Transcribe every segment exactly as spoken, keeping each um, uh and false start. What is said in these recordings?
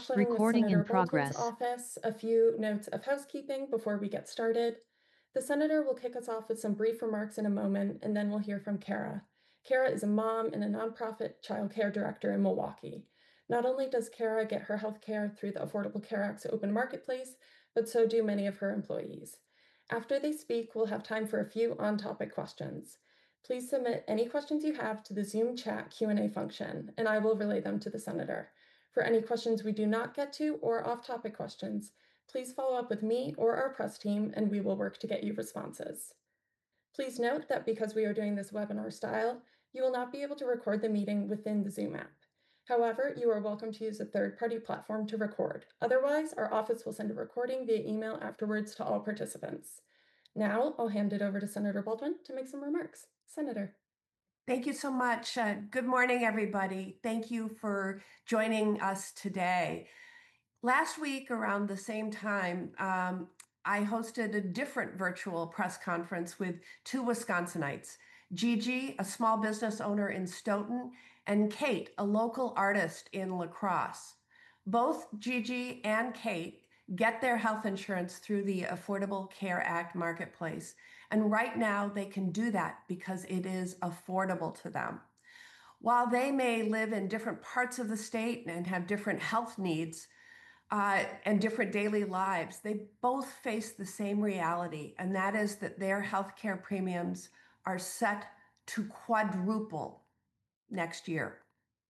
Ashland with Recording in Senator Bolton's progress. office. A few notes of housekeeping before we get started. The Senator will kick us off with some brief remarks in a moment, and then we'll hear from Kara. Kara is a mom and a nonprofit child care director in Milwaukee. Not only does Kara get her health care through the Affordable Care Act's open marketplace, but so do many of her employees. After they speak, we'll have time for a few on-topic questions. Please submit any questions you have to the Zoom chat Q and A function, and I will relay them to the Senator. For any questions we do not get to or off-topic questions, please follow up with me or our press team, and we will work to get you responses. Please note that because we are doing this webinar style, you will not be able to record the meeting within the Zoom app. However, you are welcome to use a third-party platform to record. Otherwise, our office will send a recording via email afterwards to all participants. Now, I'll hand it over to Senator Baldwin to make some remarks. Senator. Thank you so much. Uh, good morning, everybody. Thank you for joining us today. Last week, around the same time, um, I hosted a different virtual press conference with two Wisconsinites, Gigi, a small business owner in Stoughton, and Kate, a local artist in La Crosse. Both Gigi and Kate get their health insurance through the Affordable Care Act marketplace. And right now they can do that because it is affordable to them. While they may live in different parts of the state and have different health needs uh, and different daily lives, they both face the same reality, and that is that their healthcare premiums are set to quadruple next year.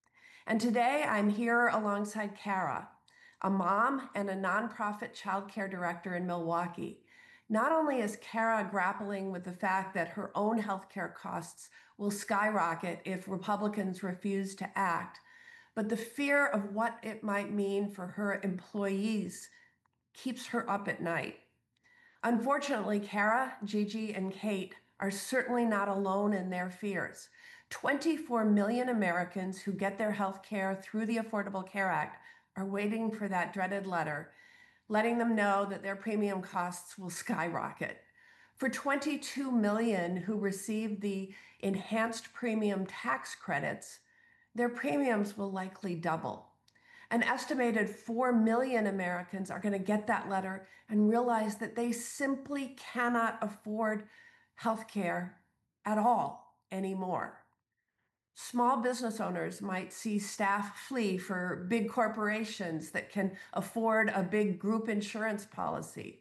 And today I'm here alongside Kara, a mom and a nonprofit child care director in Milwaukee. Not only is Kara grappling with the fact that her own healthcare costs will skyrocket if Republicans refuse to act, but the fear of what it might mean for her employees keeps her up at night. Unfortunately, Kara, Gigi, and Kate are certainly not alone in their fears. twenty-four million Americans who get their health care through the Affordable Care Act are waiting for that dreaded letter, letting them know that their premium costs will skyrocket. For twenty-two million who receive the enhanced premium tax credits, their premiums will likely double. An estimated four million Americans are going to get that letter and realize that they simply cannot afford health care at all anymore. Small business owners might see staff flee for big corporations that can afford a big group insurance policy.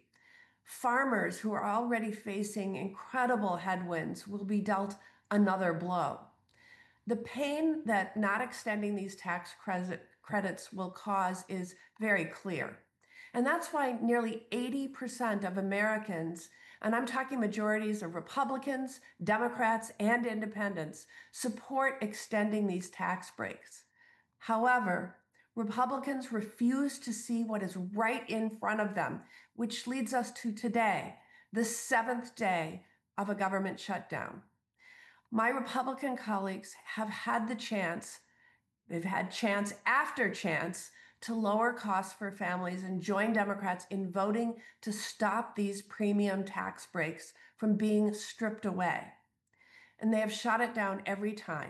Farmers who are already facing incredible headwinds will be dealt another blow. The pain that not extending these tax credits will cause is very clear. And that's why nearly eighty percent of Americans, and I'm talking majorities of Republicans, Democrats, and independents, support extending these tax breaks. However, Republicans refuse to see what is right in front of them, which leads us to today, the seventh day of a government shutdown. My Republican colleagues have had the chance, they've had chance after chance to lower costs for families and join Democrats in voting to stop these premium tax breaks from being stripped away. And they have shot it down every time.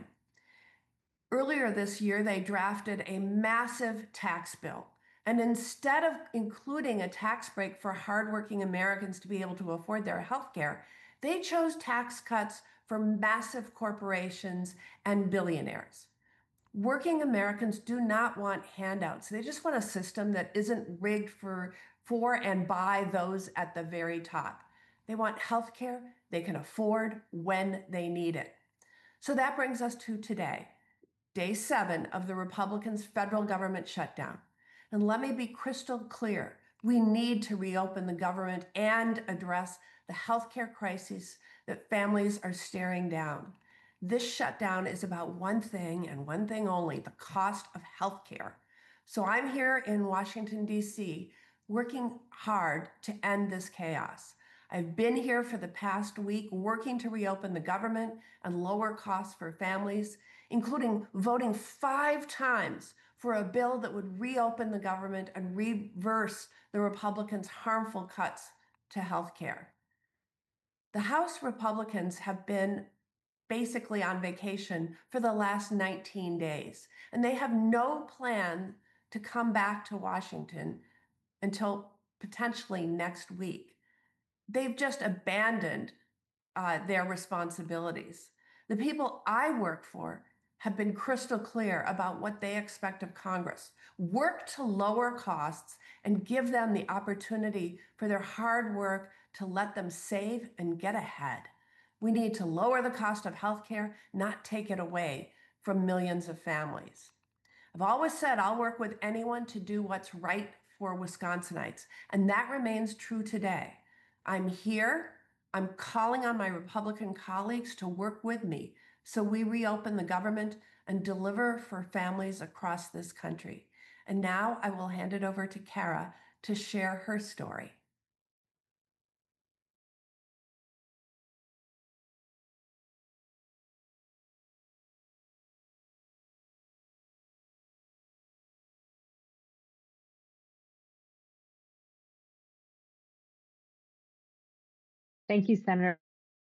Earlier this year, they drafted a massive tax bill. And instead of including a tax break for hardworking Americans to be able to afford their health care, they chose tax cuts for massive corporations and billionaires. Working Americans do not want handouts. They just want a system that isn't rigged for, for and by those at the very top. They want health care they can afford when they need it. So that brings us to today, day seven of the Republicans' federal government shutdown. And let me be crystal clear. We need to reopen the government and address the healthcare crisis that families are staring down. This shutdown is about one thing and one thing only, the cost of healthcare. So I'm here in Washington, D C, working hard to end this chaos. I've been here for the past week working to reopen the government and lower costs for families, including voting five times for a bill that would reopen the government and reverse the Republicans' harmful cuts to healthcare. The House Republicans have been basically on vacation for the last nineteen days, and they have no plan to come back to Washington until potentially next week. They've just abandoned uh, their responsibilities. The people I work for have been crystal clear about what they expect of Congress. Work to lower costs and give them the opportunity for their hard work to let them save and get ahead. We need to lower the cost of healthcare, not take it away from millions of families. I've always said I'll work with anyone to do what's right for Wisconsinites, and that remains true today. I'm here. I'm calling on my Republican colleagues to work with me so we reopen the government and deliver for families across this country. And now I will hand it over to Kara to share her story. Thank you, Senator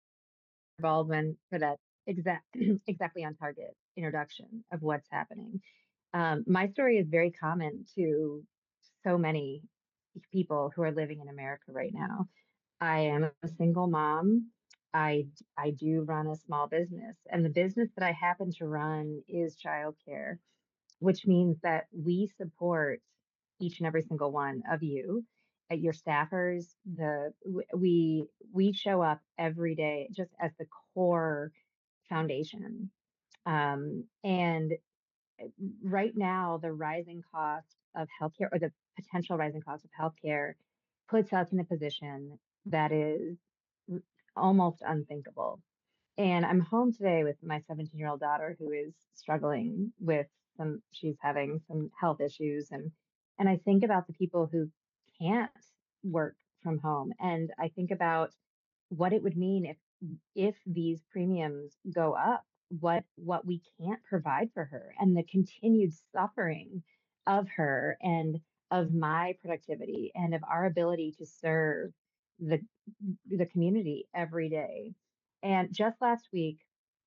Baldwin, for that exact exactly on target introduction of what's happening. Um, my story is very common to so many people who are living in America right now. I am a single mom. I I do run a small business, and the business that I happen to run is childcare, which means that we support each and every single one of you, uh, your staffers. The w- we we show up every day just as the core foundation. Um, and uh, right now, the rising cost of healthcare, or the potential rising cost of healthcare, puts us in a position that is r- almost unthinkable. And I'm home today with my seventeen year old daughter who is struggling with some, she's having some health issues. And, and I think about the people who can't work from home. And I think about what it would mean if, if these premiums go up, what, what we can't provide for her, and the continued suffering of her and of my productivity and of our ability to serve the, the community every day. And just last week,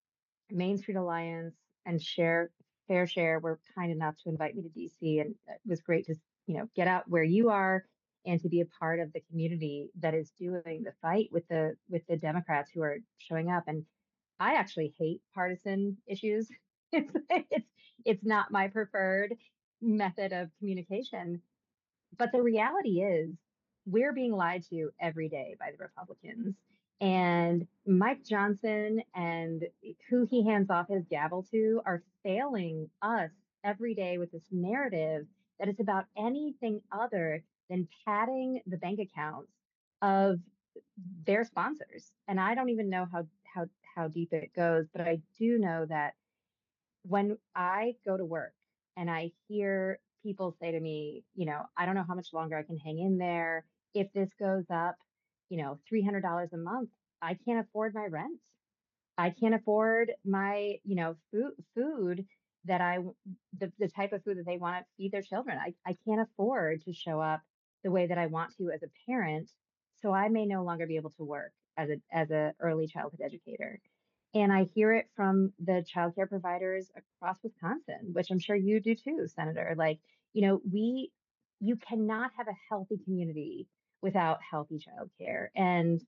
Main Street Alliance and Share Fair Share were kind enough to invite me to D C, and it was great to, you know, get out where you are and to be a part of the community that is doing the fight with the with the Democrats who are showing up. And I actually hate partisan issues. It's it's it's not my preferred method of communication, but the reality is, we're being lied to every day by the Republicans. And Mike Johnson and who he hands off his gavel to are failing us every day with this narrative that is about anything other than padding the bank accounts of their sponsors. And I don't even know how how how deep it goes, but I do know that when I go to work and I hear people say to me, you know, I don't know how much longer I can hang in there. If this goes up, you know, three hundred dollars a month, I can't afford my rent. I can't afford my, you know, food food that I w- the, the type of food that they want to feed their children. I, I can't afford to show up the way that I want to as a parent. So I may no longer be able to work as a as a early childhood educator. And I hear it from the childcare providers across Wisconsin, which I'm sure you do too, Senator. Like, you know, we you cannot have a healthy community without healthy childcare. And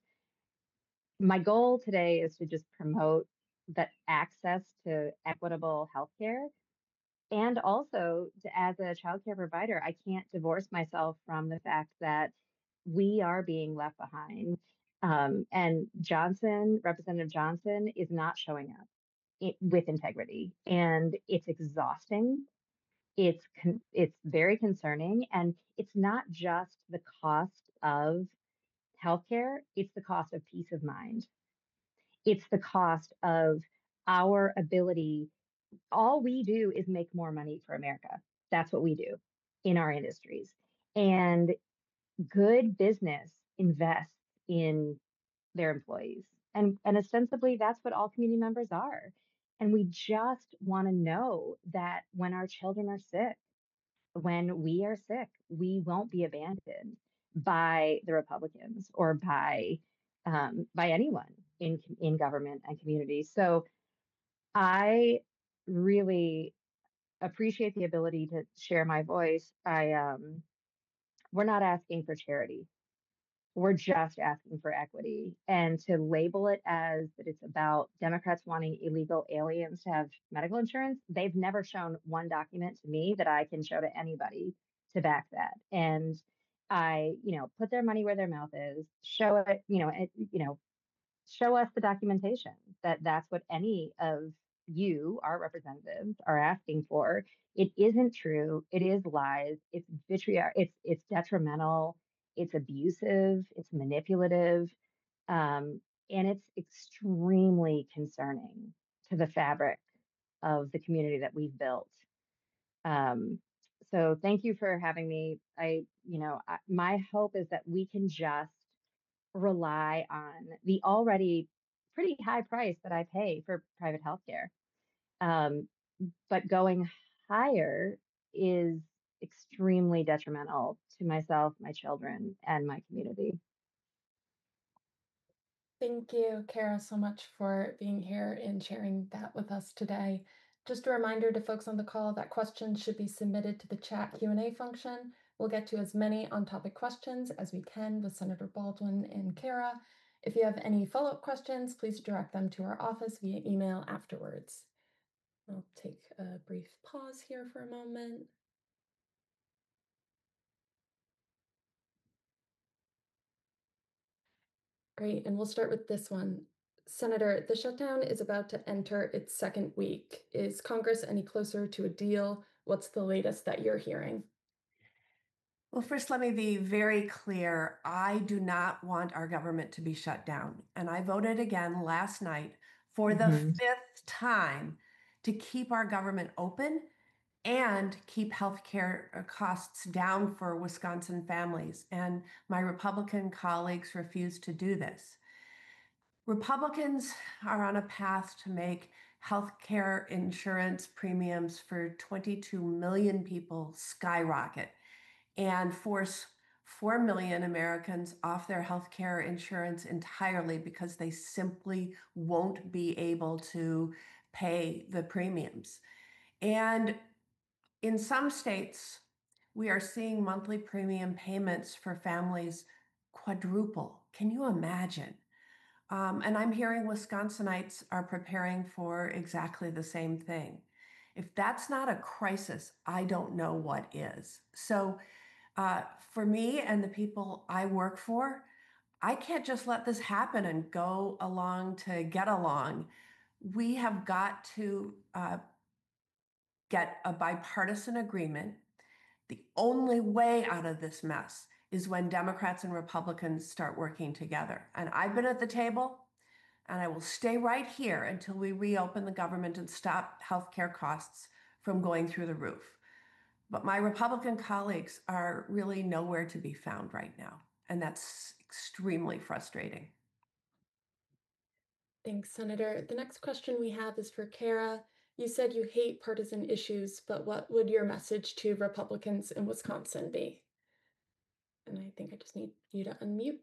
my goal today is to just promote that access to equitable healthcare. And also, to, as a childcare provider, I can't divorce myself from the fact that we are being left behind. Um, and Johnson, Representative Johnson, is not showing up i- with integrity, and it's exhausting. It's con- it's very concerning, and it's not just the cost of healthcare; it's the cost of peace of mind. It's the cost of our ability. All we do is make more money for America. That's what we do in our industries. And good business invests in their employees. And, and ostensibly, that's what all community members are. And we just want to know that when our children are sick, when we are sick, we won't be abandoned by the Republicans or by um, by anyone in in government and community. So I really appreciate the ability to share my voice. I um, We're not asking for charity. We're just asking for equity. And to label it as that it's about Democrats wanting illegal aliens to have medical insurance, they've never shown one document to me that I can show to anybody to back that. And I, you know, put their money where their mouth is, show it, you know, it, you know, show us the documentation that that's what any of you, our representatives, are asking for. It isn't true. It is lies. It's vitriol. It's it's detrimental. It's abusive. It's manipulative, um, and it's extremely concerning to the fabric of the community that we've built. Um, so thank you for having me. I, you know, I, my hope is that we can just rely on the already pretty high price that I pay for private healthcare. Um, but going higher is extremely detrimental to myself, my children, and my community. Thank you, Kara, so much for being here and sharing that with us today. Just a reminder to folks on the call that questions should be submitted to the chat Q and A function. We'll get to as many on-topic questions as we can with Senator Baldwin and Kara. If you have any follow-up questions, please direct them to our office via email afterwards. I'll take a brief pause here for a moment. Great, and we'll start with this one. Senator, the shutdown is about to enter its second week. Is Congress any closer to a deal? What's the latest that you're hearing? Well, first, let me be very clear. I do not want our government to be shut down. And I voted again last night for the Mhm. fifth time to keep our government open and keep healthcare costs down for Wisconsin families. And my Republican colleagues refuse to do this. Republicans are on a path to make healthcare insurance premiums for twenty-two million people skyrocket and force four million Americans off their healthcare insurance entirely because they simply won't be able to pay the premiums. And in some states, we are seeing monthly premium payments for families quadruple. Can you imagine? Um, and I'm hearing Wisconsinites are preparing for exactly the same thing. If that's not a crisis, I don't know what is. So, uh, for me and the people I work for, I can't just let this happen and go along to get along. We have got to uh, get a bipartisan agreement. The only way out of this mess is when Democrats and Republicans start working together. And I've been at the table, and I will stay right here until we reopen the government and stop healthcare costs from going through the roof. But my Republican colleagues are really nowhere to be found right now, and that's extremely frustrating. Thanks, Senator. The next question we have is for Kara. You said you hate partisan issues, but what would your message to Republicans in Wisconsin be? And I think I just need you to unmute.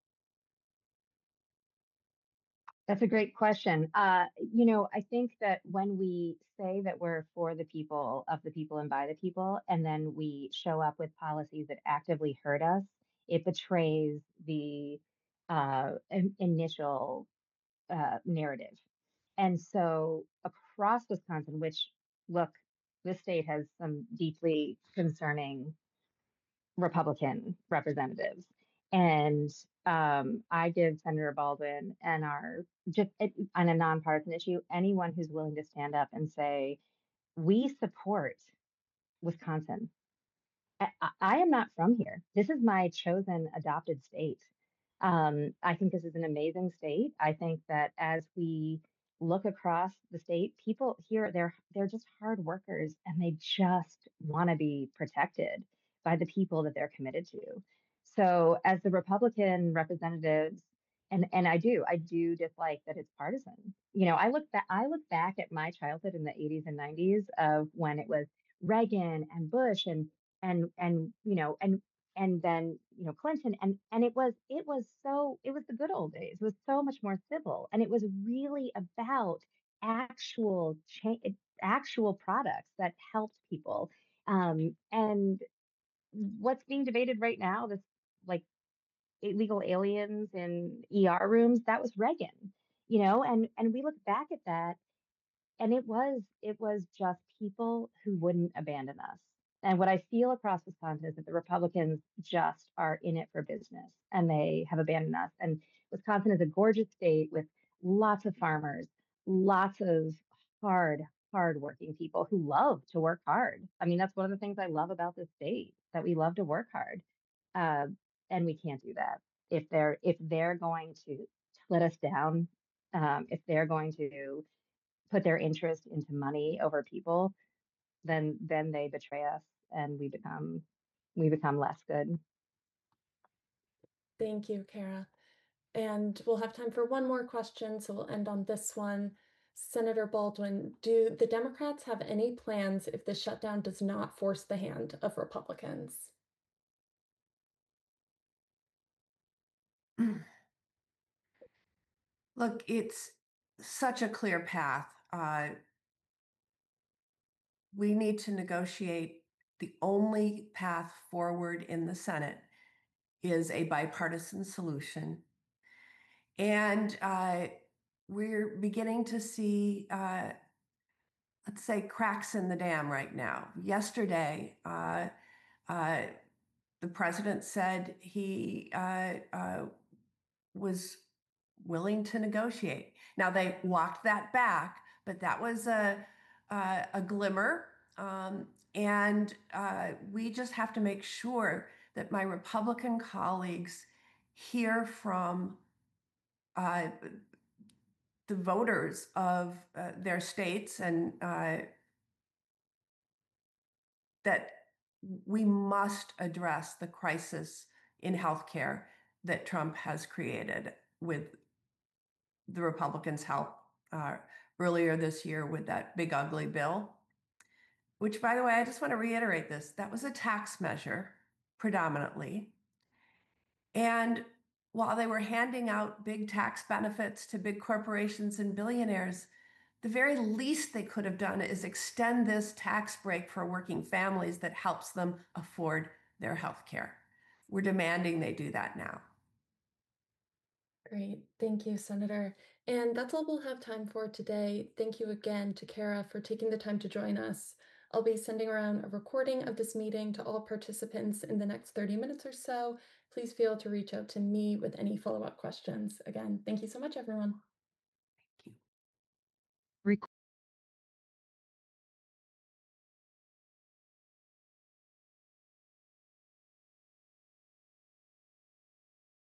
That's a great question. Uh, you know, I think that when we say that we're for the people, of the people, and by the people, and then we show up with policies that actively hurt us, it betrays the uh, in- initial uh, narrative. And so across Wisconsin, which, look, this state has some deeply concerning Republican representatives. And um, I give Senator Baldwin and our, just it, on a nonpartisan issue, anyone who's willing to stand up and say, we support Wisconsin. I, I I am not from here. This is my chosen adopted state. Um, I think this is an amazing state. I think that as we look across the state, people here they're they're just hard workers and they just want to be protected by the people that they're committed to. So as the Republican representatives, and and I do, I do dislike that it's partisan. You know, I look back I look back at my childhood in the eighties and nineties of when it was Reagan and Bush and and and you know and and then you know Clinton and and it was it was so it was the good old days. It was so much more civil, and it was really about actual change, actual products that helped people. Um, and what's being debated right now, this like illegal aliens in E R rooms, that was Reagan, you know, and and we look back at that and it was it was just people who wouldn't abandon us. And what I feel across Wisconsin is that the Republicans just are in it for business and they have abandoned us. And Wisconsin is a gorgeous state with lots of farmers, lots of hard, hard working people who love to work hard. I mean, that's one of the things I love about this state, that we love to work hard. Uh, and we can't do that if they're if they're going to let us down, um, if they're going to put their interest into money over people, then then they betray us and we become we become less good. Thank you, Kara. And we'll have time for one more question, so we'll end on this one. Senator Baldwin, do the Democrats have any plans if the shutdown does not force the hand of Republicans? Look, it's such a clear path. Uh, we need to negotiate. The only path forward in the Senate is a bipartisan solution. And uh, we're beginning to see, uh, let's say, cracks in the dam right now. Yesterday, uh, uh, the president said he uh, uh, was willing to negotiate. Now they walked that back, but that was a a, a glimmer, um, and uh, we just have to make sure that my Republican colleagues hear from uh, the voters of uh, their states and uh, that we must address the crisis in healthcare that Trump has created with the Republicans' help uh, earlier this year with that big ugly bill, which, by the way, I just want to reiterate this, that was a tax measure predominantly. And while they were handing out big tax benefits to big corporations and billionaires, the very least they could have done is extend this tax break for working families that helps them afford their health care. We're demanding they do that now. Great. Thank you, Senator. And that's all we'll have time for today. Thank you again to Kara for taking the time to join us. I'll be sending around a recording of this meeting to all participants in the next thirty minutes or so. Please feel to reach out to me with any follow-up questions. Again, thank you so much, everyone.